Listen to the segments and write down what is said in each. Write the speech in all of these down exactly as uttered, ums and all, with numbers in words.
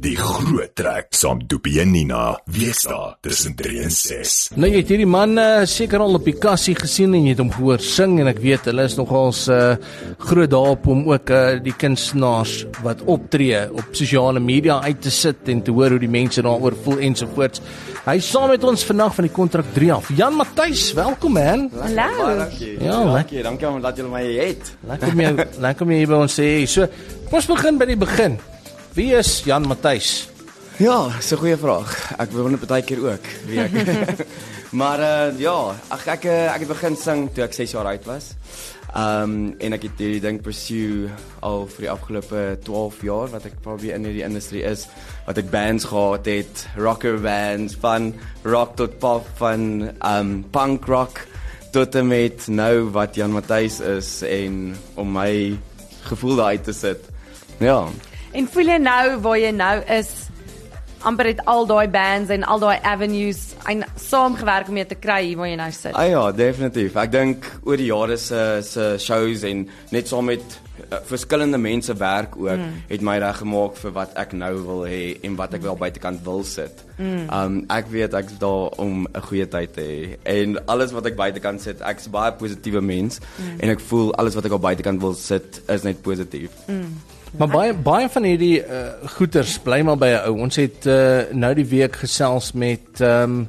Die groot trek saam Doopie en Nina, wees daar tussen drie en ses. Nou jy het hierdie man uh, seker al op die kassie gesien en jy het hom gehoor sing en ek weet hulle is nogals uh, groot daarop om ook uh, die kunstenaars wat optree op sosiale media uit te sit en te hoor hoe die mense daaroor voel ensovoorts. Hy is saam met ons vandag van die kontrak drie af. Jan Matthys, welkom man. Hallo. Dankie. Ja, dankie, dankie om dat julle my het. Lekker om jou, lekker om jou hier by ons sê. So, ons begin by die begin. Wie is Jan Matthys? Ja, dis 'n goeie vraag. Ek wonder baie keer ook wie ek. maar uh, ja, ag ek ek het begin sing toe ek ses jaar oud was. Um en ek het hierdie ding pursue al vir die afgelope twaalf jaar wat ek probeer in hierdie industrie is, wat ek bands gehad het, rocker bands, van rock tot pop, van um punk rock tot en met nou wat Jan Matthys is en om my gevoel daar uit te sit. Ja. En voel jy nou waar jy nou is, amper het al daai bands en al daai avenues en saamgewerk om jy te kry hier waar jy nou sit? Ah ja, definitief. Ek dink oor die jare se se shows en net saam met uh, verskillende mense werk ook, mm. het my reg gemaak vir wat ek nou wil hê en wat ek wel buitekant wil sit. Mm. Um ek weet ek is daar om 'n goeie tyd te hê en alles wat ek buitekant sit, ek's baie positiewe mens mm. en ek voel alles wat ek op buitekant wil sit is net positief. Mm. Maar baie baie van hierdie uh, goeters bly maar by 'n ou. Ons het uh, nou die week gesels met um,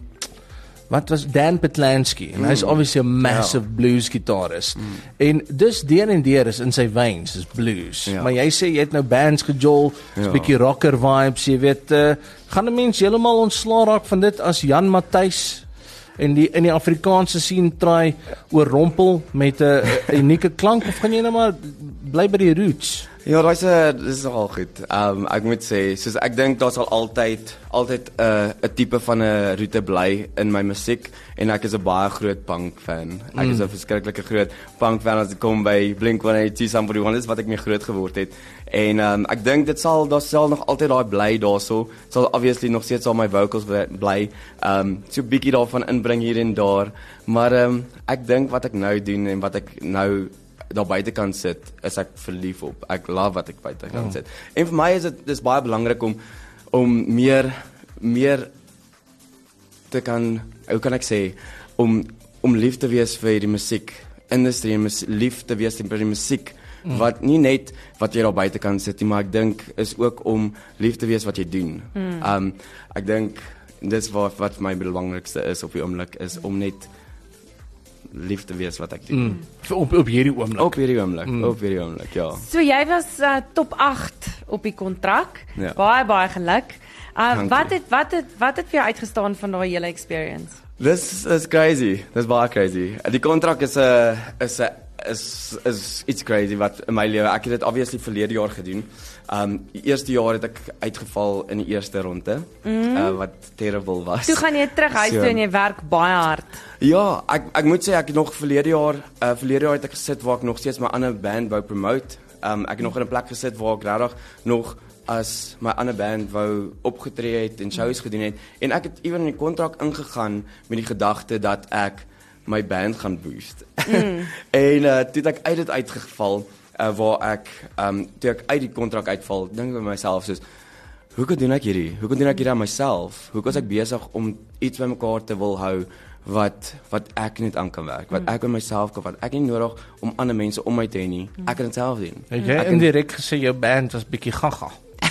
wat was Dan Petlansky en mm. hy's obviously 'n massive ja. blues gitarist. Mm. En dus deur en deur is in sy veins is blues. Ja. Maar jy sê jy het nou bands gejol, 'n ja. bietjie rocker vibes, jy weet, uh, gaan 'n mens heeltemal ontslaa raak van dit as Jan Matthys en die in die Afrikaanse scene try oorrompel met 'n unieke klank of gaan jy nou maar bly by die roots? Ja, dis dis al goed. Um ek moet sê, soos ek dink daar sal altyd altyd 'n uh, 'n tipe van 'n roete bly in my musiek en ek is 'n baie groot punk fan. Ek mm. is 'n verskriklike groot punk fan as dit kom by Blink one eighty-two, Somebody One, is wat ek mee groot geword het. En um ek dink dit sal daar sal nog altyd daai bly daarso. Sal obviously nog steeds al my vocals bly. Um so 'n bietjie daarvan inbring hier en daar, maar um ek dink wat ek nou doen en wat ek nou daar buite kan sit, is ek verlief op. Ek love wat ek buite kan oh. sit. En vir my is dit dis baie belangrik om om meer meer te kan, hoe kan ek sê, om om lief te wees vir die musiek industrie en lief te wees vir die musiek mm. wat nie net wat jy daar buite kan sit nie, maar ek dink is ook om lief te wees wat jy doen. Mm. Um ek dink dis wat wat vir my belangrikste is op die oomblik is om net lief te wees wat ek doen. Mm. Op op hierdie oomblik. Op hierdie oomblik, mm. op hierdie oomblik, ja. So jy was uh, top agt op die kontrak. Ja. Baie baie geluk. Uh, wat het wat het wat het vir jou uitgestaan van daai hele experience? This is crazy. Dis baie crazy. Die kontrak is 'n is 'n is is iets crazy wat in my lewe. Ek het dit obviously verlede jaar gedoen. Um die eerste jaar het ek uitgeval in die eerste ronde, mm. uh, wat terrible was. Toe gaan jy terug huis so, toe en jy werk baie hard. Ja, ek ek moet sê ek het nog verlede jaar, uh, verlede jaar het ek gesit waar ek nog steeds my ander band wou promote. Um ek het nog in 'n plek gesit waar ek regtig nog as my ander band wou opgetree het en shows gedoen het en ek het ewen in die kontrak ingegaan met die gedagte dat ek my band gaan boost. Mm. en uh, toe het ek uit dit uitgeval. Uh, waar ek um toe ek uit die kontrak uitval, dink ek by myself soos hoe kan doen ek hierdie? Hoe kan doen ek hierdie aan myself? Hoe kan ek besig om iets bymekaar te wil hou wat wat ek net aan kan werk, wat ek aan myself kan wat ek nie nodig om ander mense om my te hê nie. Ek kan dit self doen. Het jy ek indirek gesê jou band was bietjie gaga?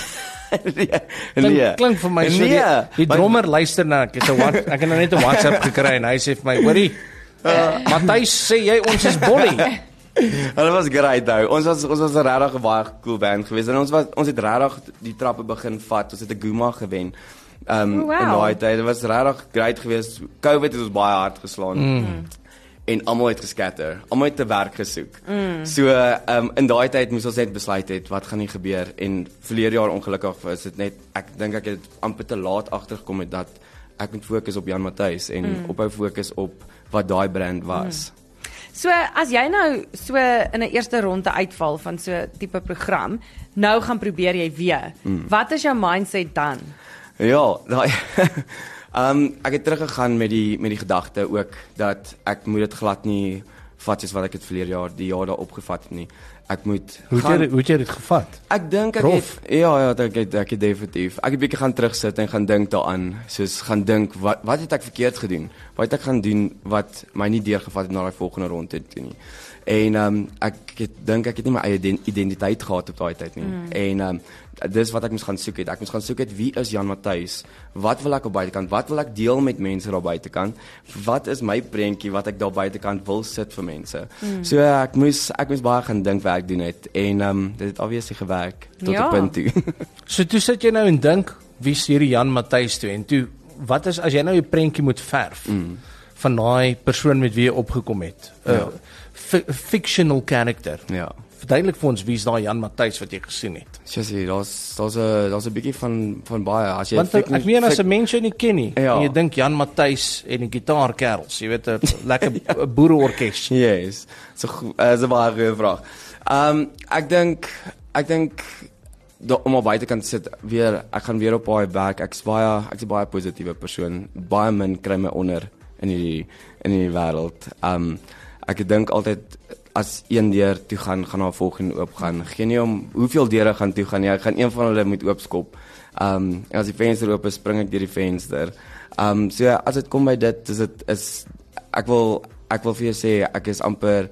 nee. Klink, nee. klink vir my so nee, die, die drummer maar, luister na ek het 'n wat ek het nou net 'n WhatsApp gekry en hy sê vir my, hoorie, uh, Matthys sê jy ons is bollie. Hulle was great nou. Ons was ons was 'n regtig baie cool band geweest en ons was ons het regtig die trappe begin vat. Ons het 'n Guma gewen. Um oh, wow. in daai tyd. Dit was regtig great geweest. COVID het ons baie hard geslaan. Mm. En almal het geskatter. Almal het te werk gesoek. Mm. So um in daai tyd moes ons net besluit het wat gaan nie gebeur en verlede jaar ongelukkig was dit net ek dink ek het amper te laat agtergekom het dat ek moet fokus op Jan Matthys en mm. ophou fokus op wat daai brand was. Mm. So as jy nou so in 'n eerste ronde uitval van so 'n tipe program, nou gaan probeer jy weer. Mm. Wat is jou mindset dan? Ja, daai um ek het teruggegaan met die met die gedagte ook dat ek moet dit glad nie vat soos wat ek het verlede jaar, die jaar daar opgevat het nie. Ek moet Hoe het jy hoe het jy dit gevat? Ek dink ek Rof. het ja ja, ek het ek het definitief. Ek het 'n bietjie gaan terugsit en gaan dink daaraan, soos gaan dink wat wat het ek verkeerd gedoen? Wat het ek gaan doen wat my nie deurgevat het na daai volgende ronde toe nie. En um, ek het dink ek het nie my eie identiteit gehad op daai tyd nie. Mm. En um, dis wat ek moes gaan soek het. Ek moes gaan soek het wie is Jan Matthyus? Wat wil ek op buitekant? Wat wil ek deel met mense daar buitekant? Wat is my prentjie wat ek daar buitekant wil sit vir mense? Mm. So ek moes ek moes baie gaan dink wat ek doen het en um, dit het obviously gewerk tot 'n Ja. punt toe. So toe sit jy nou en dink, wie is hierdie Jan Matthyus toe? En toe, wat is as jy nou 'n prentjie moet verf mm. van daai persoon met wie jy opgekom het? 'n Ja. f- fictional character. Ja. Verduidelik vir ons wie is daai Jan Matthyus wat jy gesien het? Sjoe, daar's daar's 'n daar's 'n bietjie van van baie as jy Want fik- ek meen as fik- 'n mens jou nie ken nie, Ja. en jy dink Jan Matthyus en die gitaarkerels, jy weet 'n lekker ja. boereorkes. Yes. So uh, is 'n baie goeie vraag. Ehm um, ek dink ek dink da, om op buitekant te sit weer ek gaan weer op baie werk. Ek's baie ek's 'n baie positiewe persoon. Baie min kry my onder in hierdie in hierdie wêreld. Ehm um, ek dink altyd as een deur toe gaan, gaan daar 'n volgende oop gaan. Geen nie om hoeveel deure gaan toe gaan nie. Ek gaan een van hulle moet oopskop. Ehm um, en as die venster oop is, spring ek deur die venster. Ehm um, so ja, as dit kom by dit, is dit is ek wil ek wil vir jou sê ek is amper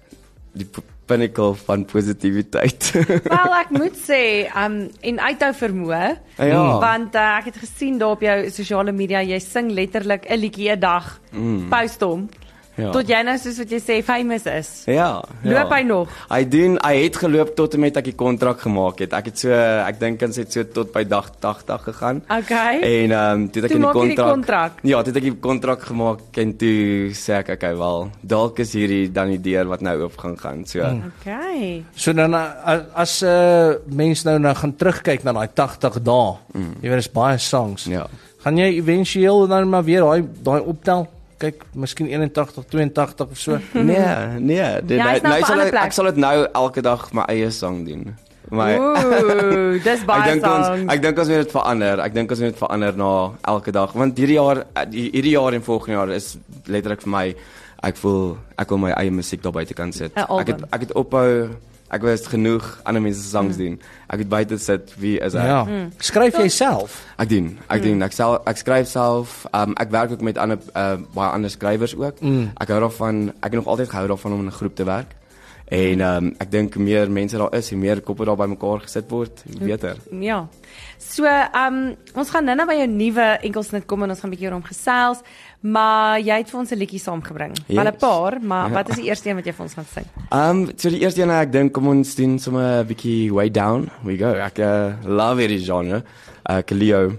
die pinnacle van positiwiteit. Wel, ek moet sê, um en uithou vermoë, Ja. want uh, ek het gesien daar op jou sosiale media, jy sing letterlik 'n liedjie 'n dag, mm. post hom. Ja. Tot jy nou soos wat jy sê famous is. Ja, ja. Loop hy nog? Hy doen hy het geloop tot en met ek die kontrak gemaak het. Ek het so ek dink ons het so tot by dag tagtig gegaan. Okay. En ehm um, toe het ek Toe in die maak jy die kontrak. kontrak? Ja, toe het ek die kontrak gemaak en toe sê ek okay wel, dalk is hierdie dan die deur wat nou oop gaan gaan. So mm. Okay. So dan uh, as 'n uh, mens nou nou gaan terugkyk na daai tagtig dae. Mm. Jy weet dis baie songs. Ja. Gaan jy éventueel dan maar weer daai daai optel? Kyk, miskien eenentagtig, tweeëntagtig of so. Nee, nee, dit Ja, hy's nou nou op 'n sal ander ek, plek. ek sal dit nou elke dag my eie sang doen. My Ooh, dis Ek baie dink ons songs. ek dink ons moet dit verander. Ek dink ons moet dit verander na elke dag want hierdie jaar die- hierdie jaar en volgende jaar is letterlik vir my ek voel ek wil my eie musiek daar buite kan sit. 'n album. Ek het ek het ophou ek was genoeg ander mense se songs doen. Ek het buite sit wie is ek? Ja. Skryf jy self? Ek doen. Ek doen. Ek self ek skryf self. Um, ek werk ook met ander uh, baie ander skrywers ook. Mm. Ek hou daarvan ek het nog altyd gehou daarvan om in 'n groep te werk. En um, ek dink hoe meer mense daar is, hoe meer koppe daar bymekaar gesit word, hoe beter. Ja. So, um ons gaan nou-nou by jou nuwe enkelsnit kom en ons gaan 'n bietjie oor hom gesels, maar jy het vir ons 'n liedjie saamgebring. Yes. Wel 'n paar, maar Ja. wat is die eerste een wat jy vir ons gaan sing? Um so die eerste een ek dink kom ons doen sommer 'n bietjie way down. We go. Ek uh, love hierdie genre. Uh Kaleo.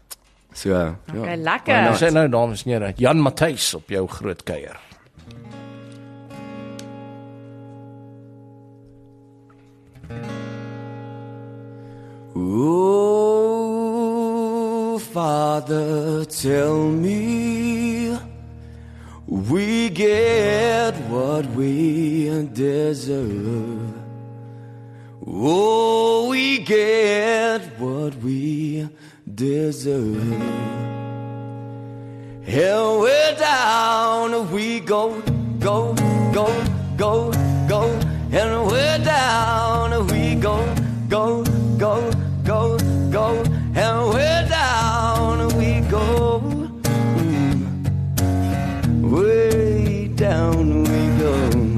So uh, Okay, ja. lekker. Why Ons not? sê nou dames en here, Jan Matthyus op jou groot kuier. Oh, Father, tell me we get what we deserve. Oh, we get what we deserve. And we're down, we go, go, go, go, go. And we're down, we go, go, go, go, go. And we're down, we go. Mm. Way down we go.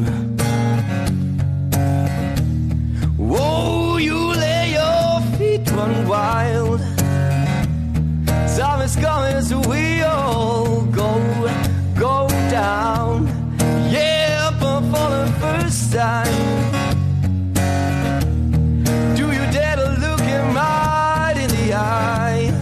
Whoa, you lay your feet run wild. Time is coming, so we all go, go down. Yeah, but for the first time, do you dare to look him right in the eye?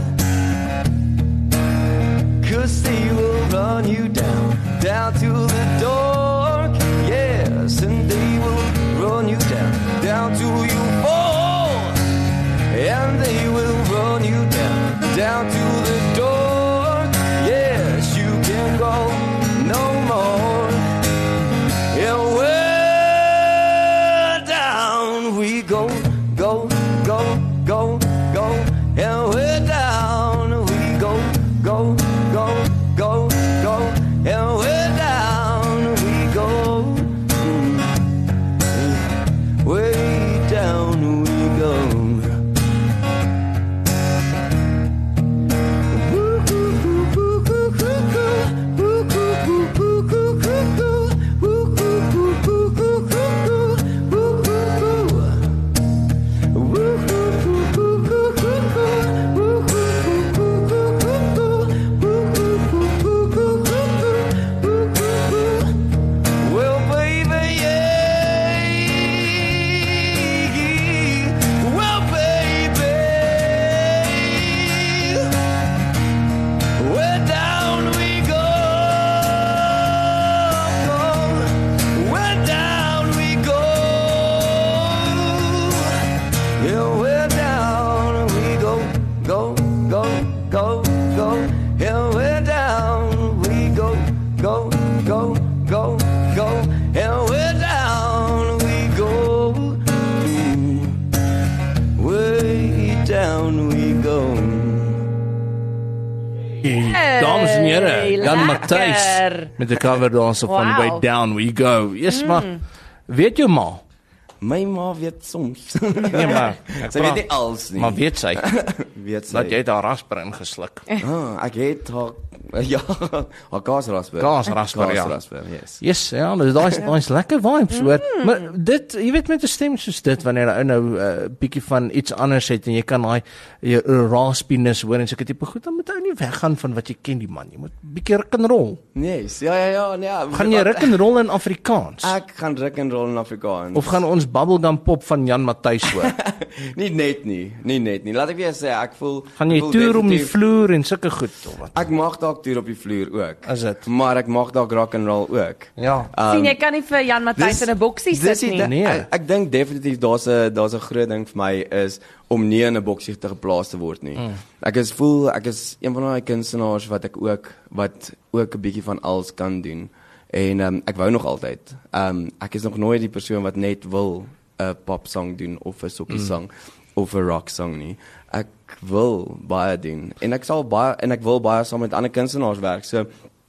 dames en here, Jan Matthys met 'n cover daarso van Wow. Way Down We Go. Yes, mm. maar weet jou ma? My ma weet soms. Nee, maar ek Sy weet nie als nie. Maar weet sy weet sy. dat jy daar rasper ingesluk? Ah, ek het haar ja, haar kaasrasper. Kaasrasper, ja. Kaasrasper, yes. Yes, ja, dis daai daai's lekker vibes hoor. Mm. Maar dit, jy weet met 'n stem soos dit wanneer 'n ou nou 'n uh, bietjie van iets anders het en jy kan daai jou raspiness hoor en so 'n tipe goed, dan moet ou nie weggaan van wat jy ken die man. Jy moet bietjie ruk en rol. Yes, ja ja ja, nee. Ja, Gaan jy ruk en rol in Afrikaans? Ek gaan ruk en rol in Afrikaans. Of gaan ons bubblegum pop van Jan Matthys hoor? nie net nie, nie net nie. Laat ek weer sê, ek voel Gaan jy ek voel toer om die definitief- vloer en sulke goed of wat? Ek mag dalk toer op die vloer ook. Is dit? Maar ek mag dalk rock and roll ook. Ja. Um, Sien jy kan nie vir Jan Matthys in 'n boksie dis sit die nie. ding- Nee. Ek, ek dink definitief daar's 'n daar's 'n groot ding vir my is om nie in 'n boksie te geplaas te word nie. Mm. Ek is voel ek is een van daai kunstenaars wat ek ook wat ook 'n bietjie van alles kan doen. En um, ek wou nog altyd. Um, ek is nog nooit die persoon wat net wil 'n pop song doen of 'n sokkie mm. song of 'n rock song nie. Ek wil baie doen en ek sal baie en ek wil baie saam met ander kunstenaars werk. So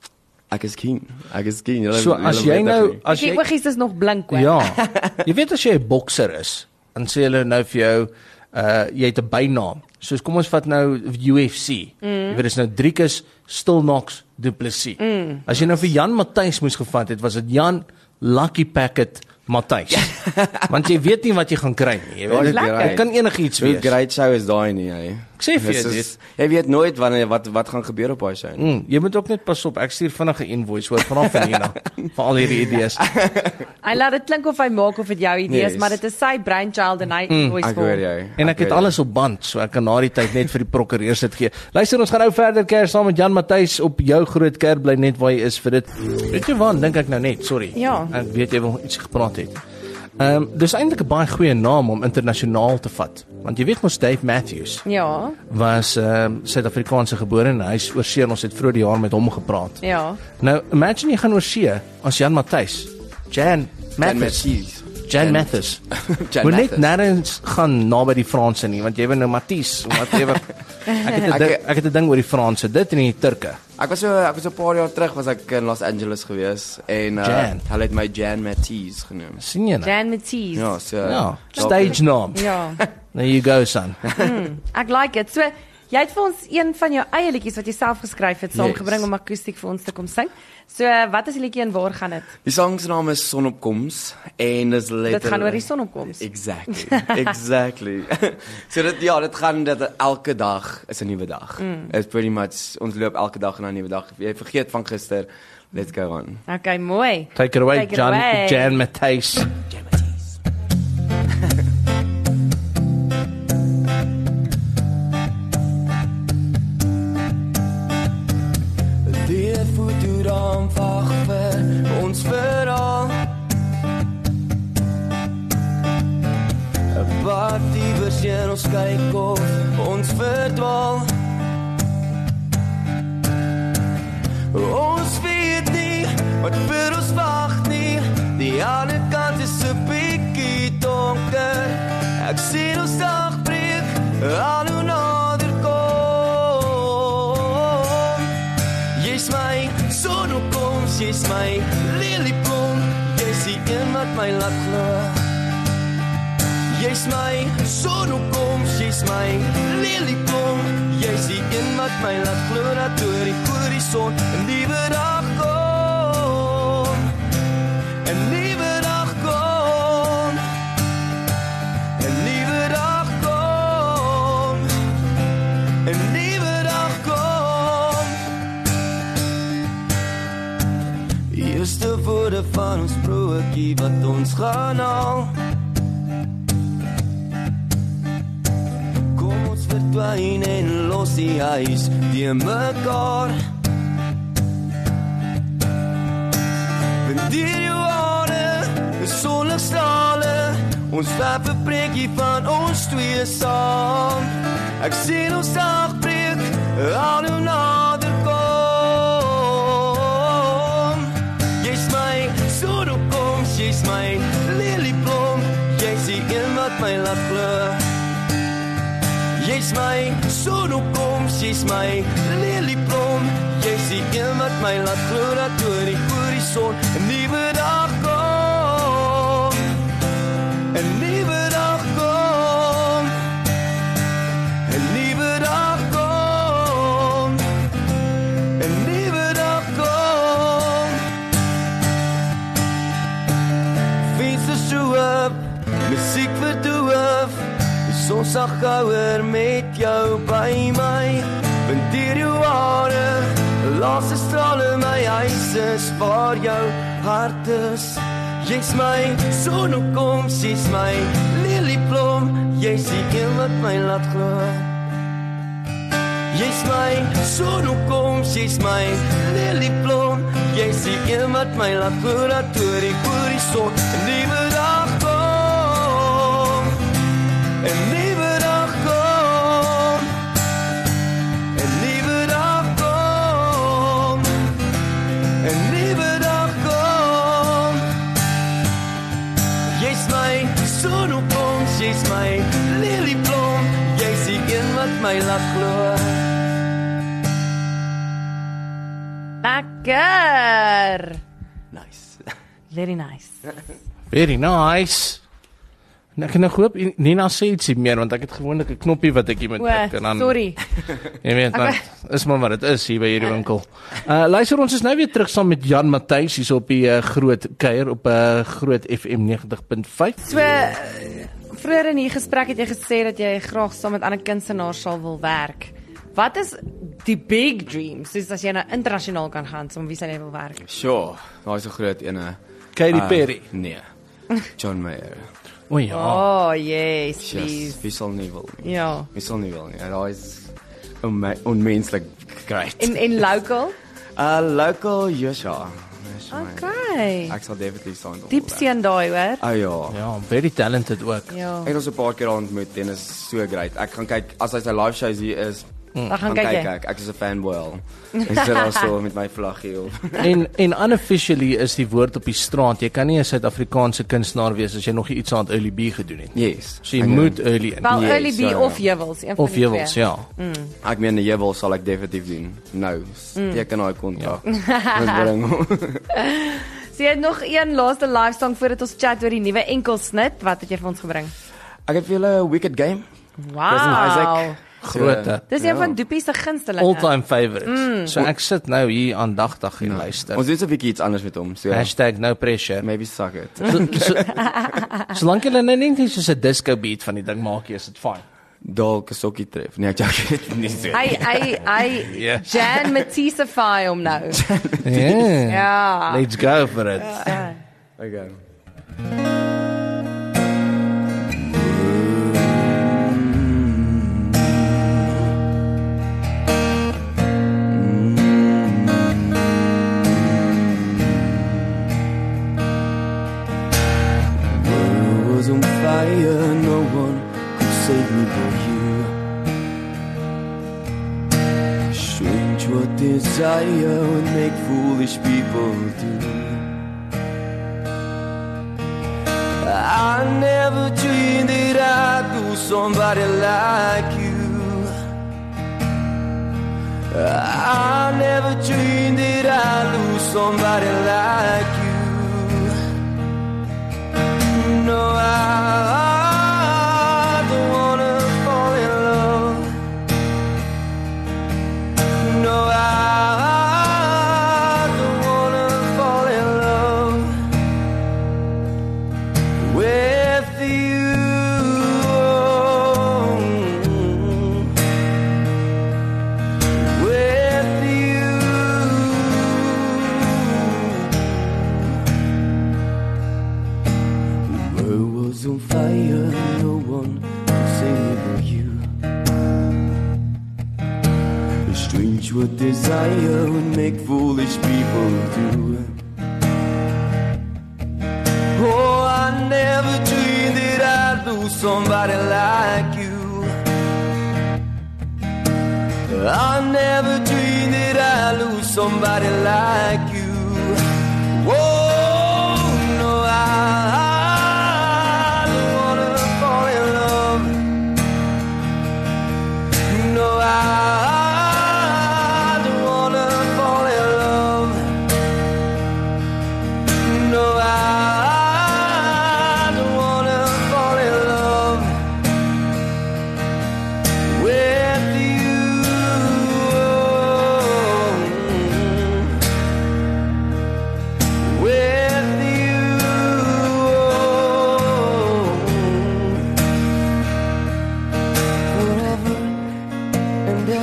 ek is keen. Ek is keen. Julle, So as julle jy weet nou ek nie. as Die jy oogies is nog blink hoor. Ja. Jy weet as jy 'n bokser is, dan sê hulle nou vir jou uh jy het 'n bynaam. Soos kom ons vat nou U F C. Mm. Jy weet dis nou Driekus Stilnox Du Plessis. Mm. As jy nou vir Jan Matthys moes gevat het, was dit Jan Lucky Packet Matthys. Want jy weet nie wat jy gaan kry nie. Jy weet, dit, Lekker. dit kan enigiets Hoe wees. great show is daai nie, hy. Ek sê vir jou Dis dit. is- Jy weet nooit wanneer wat wat gaan gebeur op daai show nie. Mm, jy moet ook net pas op. Ek stuur vinnig 'n invoice hoor vanaf Vanina vir al hierdie idees. Hy laat dit klink of hy maak of dit jou idee is, Yes. maar dit is sy brainchild en hy mm, voice Ek hoor jou. En ek het hoor alles op band, so ek kan na die tyd net vir die prokureur sit gee. Luister, ons gaan nou verder kerk saam met Jan Matthys op jou groot kerk bly net waar jy is vir dit. Weet jy wat, dink ek nou net, sorry. Ja. Ek weet jy wil iets gepraat het. Ehm um, dis eintlik 'n baie goeie naam om internasionaal te vat, want jy weet mos Dave Matthews Ja, was ehm um, Suid-Afrikaanse gebore en hy's oorsee en ons het vroeër die jaar met hom gepraat. ja. Nou, imagine jy gaan oorsee as Jan Matthys. Jan Jan Mathis. Matthys. Jan Mathis. Jan Moet net Mathis. nêrens gaan naby die Franse nie, want jy weet nou Matthys, whatever. Ek het 'n Ek- ding, ek het 'n ding oor die Franse, dit en die Turke. Ek was so ek was so 'n paar jaar terug was ek in Los Angeles gewees en uh, Jan. hulle het my Jan Matthys genoem. sien jy nou? Jan Matthys. Ja, so Ja, stage naam. Ja. There you go son. Ek like it. So jy het vir ons een van jou eie liedjies wat jy self geskryf het saamgebring Yes. om akoestiek vir ons te kom sing. So uh, wat is die liedjie en waar gaan dit? Die song se naam is Sonopkoms en dis letterlik Dit gaan oor die sonopkoms. Exactly. Exactly. so dit ja, dit gaan dat elke dag is 'n nuwe dag. Mm. It's pretty much ons loop elke dag na 'n nuwe dag. Jy vergeet van gister. Let's go on. Okay, mooi. Take it away, Take it Jan away. Jan Matthys. Die voeturaam wag vir ons verhaal. 'n Party versien ons kyk of ons verdwaal. Ons weet nie wat vir ons wag nie. Die ander kant is 'n bietjie donker. Ek sien ons dag breek, al hoe nader kom. Jy's my sonopkoms, jy's my lilieblom. Jy's die een wat my laat glo. Jy's my sonopkoms, jy's my lilieblom. Jy's die een wat my laat glo dat oor die horison 'n nuwe dag kom. 'n Nuwe dag kom. 'n Nuwe dag kom. 'n Nuwe dag kom. Eerste woorde van ons broodjie wat ons gaan haal. Kom ons verdwyn en los die huis die mekaar. Wanneer jou hare sonligstrale ons werp 'n prentjie van ons twee saam. Ek sien ons dag breek, al hoe nader kom. Jy's my sonopkoms, jy's my lilieblom. Jy's die een wat my laat glo. Jy's my sonopkoms, jy's my lelieblom. Jy's die een wat my laat glo dat oor die horison 'n nuwe dag kom. 'n Nuwe dag kom. 'n Nuwe dag kom. 'n Nuwe dag kom. Vensters toe op, musiek verdoof. Die son sag gouer met jou by my. Wind deur jou hare, laaste strale my huis is waar jou hart is. Jy's my sonnekoms, jy's my lelieblom. Jy's die een wat my laat glo. Jy's my sonnekoms, jy's my lelieblom. Jy's die een wat my laat glo dat oor die horison 'n nuwe dag kom. 'n Nuwe dag kom. 'n Nuwe dag kom. 'n Nuwe dag kom. Jy's my sonnekoms, jy's my lelieblom. Jy's die een wat my laat glo. Lekker. Nice. Very nice. Very nice. Nou, ek kan nou hoop Nina sê ietsie meer want ek het gewoonlik 'n knoppie wat ek hier moet druk en dan Sorry. Jy weet wat, is maar wat dit is hier by hierdie winkel. Uh luister, ons is nou weer terug saam met Jan Matthys hier op die uh, groot kuier op 'n uh, groot F M negentig punt vyf. So uh, vroeër in hierdie gesprek het jy gesê dat jy graag saam met ander kunstenaars sal wil werk. Wat is die big dreams? Soos as jy nou internasionaal kan gaan, saam wie sal jy wil werk? Sure, daar is 'n groot ene. Katy Uh, Perry. Nee. John Mayer. O ja. Oh, yes, Yes, please. wie sal nie wil nie. Ja. Wie sal nie wil nie. Daar is onme- onmenslik great. En en local? Uh local, yes ja. Yes, my- Okay. Ek sal definitely staan. Diep seën daai, hoor. Ah ja. Ja, very talented ook. Ja. Ek het ons 'n paar keer ontmoet en is so great. Ek gaan kyk as hy sy live shows hier is. Dan gaan kyk jy. Ek, ek is 'n fanboy al. Ek sit daar so met my vlaggie op. En en unofficially is die woord op die straat, jy kan nie 'n Suid-Afrikaanse kunstenaar wees as jy nog nie iets aan Early B gedoen het nie. Yes. So jy Ek moet early in. Wel, Yes, Early B ja, ja. of Jewels, een van Of die Jewels, twee. ja. Ek meen die jewel sal ek definitief doen. Nou, teken daai kontrak. Moet bring. So jy het nog een laaste live song voordat ons chat oor die nuwe enkelsnit. Wat het jy vir ons gebring? Ek het vir julle 'n Wicked Game. Wow. Isaac. Grote. Dis een van Doopie se gunstelinge. All-time favorites. Mm. So ek sit nou hier aandagtig en luister. Ons doen so 'n bietjie iets anders met hom. So Hashtag no pressure. maybe suck it. So, so, solank jy nou net nie soos 'n disco beat van die ding maak, is dit fyn. Dalk 'n sokkie tref. Nee, ek dink dit nie so. Hy hy hy Ja. Jan Matissify hom nou. Yeah. Ja. Let's go for it. Ja. Okay. Was on fire, no one could save me but you. Strange what desire would make foolish people do. I never dreamed that I'd lose somebody like you. I never dreamed that I'd lose somebody like you. No, I don't wanna fall in love. No, I don't wanna fall in love with you. With you. The world was on fire, no one could save me but you. Strange what desire would make foolish people do. Oh, I never dreamed that I'd lose somebody like you. I never dreamed that I'd lose somebody like you. Oh, no, I, I don't wanna fall in love. No, I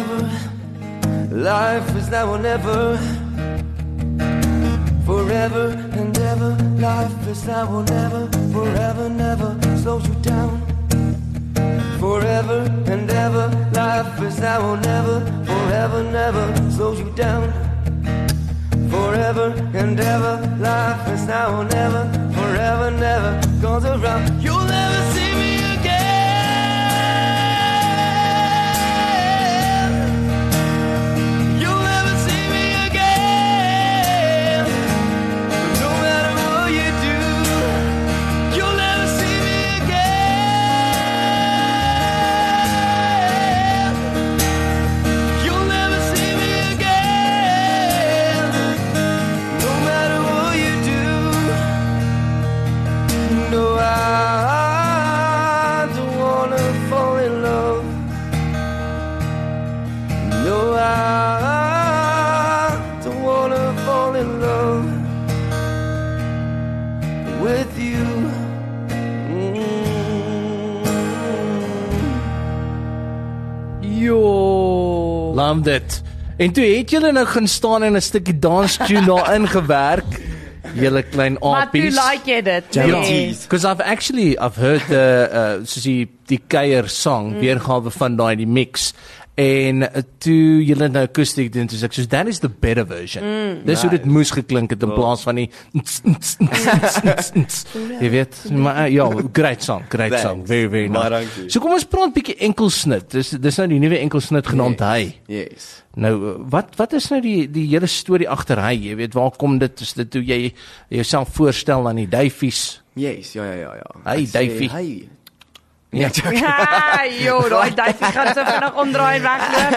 Forever, life is now or never. Forever and ever, life is now or never. Forever never slows you down. Forever and ever, life is now or never. Forever never slows you down. Forever and ever, life is now or never. Forever never goes around. You'll never see me again. You'll never see me again. No matter what you do, you'll never see me again. You'll never see me again. No matter what you do. No, I don't wanna fall in love. No, I don't wanna fall in love with you. Mm. Jo, love dit. En toe het julle nou gaan staan en 'n stukkie danstune daarin gewerk. Julle klein Maar toe apies. like jy dit. Ja. Nee. Because I've actually I've heard the uh soos die die kuier song mm. weergawe van daai die mix en uh, toe julle nou akoestiek doen toe sê ek soos that is the better version. Mm. Dis hoe dit moes geklink het in plaas van die jy weet maar uh, ja, great song, great Thanks. song, very very Maar nice. dankie. So kom ons praat bietjie enkelsnit. Dis dis nou die nuwe enkelsnit genaamd Yes. Hy. Yes. Nou uh, wat wat is nou die die hele storie agter Hy? Jy weet waar kom dit? Is dit hoe jy jouself voorstel aan die duifies? Yes, ja ja ja ja. Hey, Ek sê, Davey. Hey. Ja. Ja, joh, daai duifie gaan so vinnig omdraai en wegloop.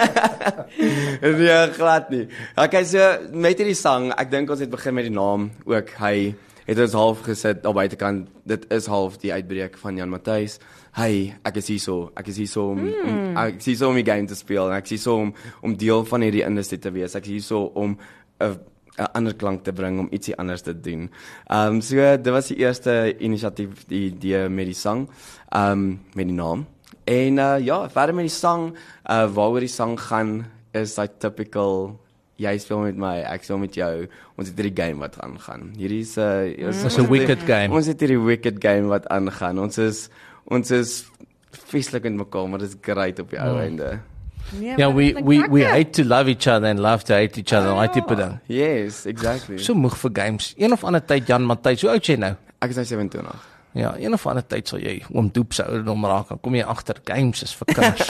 Nee, glad nie. Okay, so met hierdie sang, ek dink ons het begin met die naam ook. Hy het ons half gesit daar buitekant. Dit is half die uitbreek van Jan Matthys. Hy, ek is hier so, ek is hier so om, mm. om ek is hier so om die game te speel en ek is hier so om om deel van hierdie industrie te wees. Ek is hier so om 'n 'n ander klank te bring, om ietsie anders te doen. Ehm um, so dit was die eerste inisiatief, die idee met die sang, ehm um, met die naam. En uh, ja, verder met die sang, uh, waaroor die sang gaan is daai typical jy speel met my, ek speel met jou. Ons het hierdie game wat aangaan. Hierdie is 'n uh, Dis 'n wicked game. Ons het hierdie wicked game wat aangaan. Ons is ons is feeslik met mekaar, maar dit is great op die ou einde. Nee, Ja, maar we dit klink we we lekker. hate to love each other and love to hate each other. Daai tipe ding. Yes, exactly. So moeg vir games. Een of ander tyd Jan Matthys, hoe oud is jy nou? Ek is nou sewentydig. Ja, een of ander tyd sal jy oom Doep se ouderdom raak, dan kom jy agter games is vir kinders.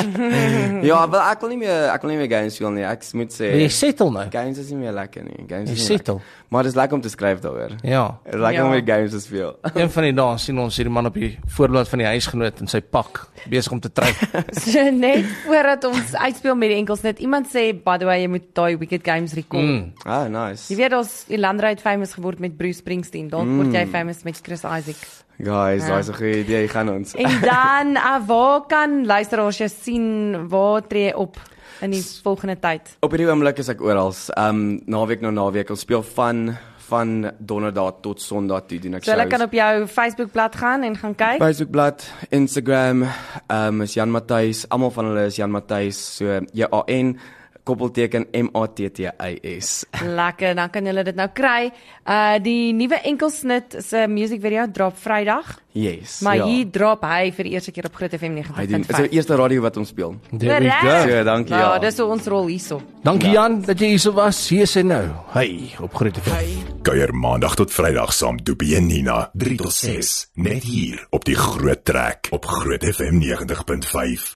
Ja, wel ek wil nie meer ek wil nie meer games speel nie. Ek moet sê Wil jy settle nou? games is nie meer lekker nie. Games Jy is nie settle. lekker. Maar dit is lekker om te skryf daaroor. Ja. Dit is lekker Ja. om met games te speel. Een van die dae sien ons hierdie man op die voorblad van die huisgenoot in sy pak besig om te trek. So net voordat ons uitspeel met die enkels net iemand sê by the way jy moet daai Wicked Games record. Mm. Ah, nice. Jy weet ons Elandra het famous geword met Bruce Springsteen. Dalk word jy famous met Chris Isaac. Guys, Ja. daai is 'n goeie idee, gaan ons. En dan uh, waar kan luisteraars jou sien? Waar tree jy op in die volgende tyd? Op hierdie oomblik is ek oral. Um naweek na naweek. Ons speel van van donderdag tot sonderdag toe doen ek So hulle shows. kan op jou Facebookblad gaan en gaan kyk. Facebookblad, Instagram, um is Jan Matthys. Almal van hulle is Jan Matthys. So J A N koppelteken M A T T Y S. Lekker, dan kan julle dit nou kry. Uh die nuwe enkelsnit se music video drop Vrydag, Yes. maar ja. hier drop hy vir die eerste keer op Groot F M Hy doen. Is negentig die punt vyf. eerste radio wat ons speel. There we Correct. go. So, dankie Ja, ja. dis hoe ons rol hierso. Dankie Jan dat jy hier so was. Hier is hy nou. Hy op Groot F M. Kuier maandag tot Vrydag saam Doopie en Nina, drie tot ses, net hier op die Groot Trek op Groot F M negentig punt vyf.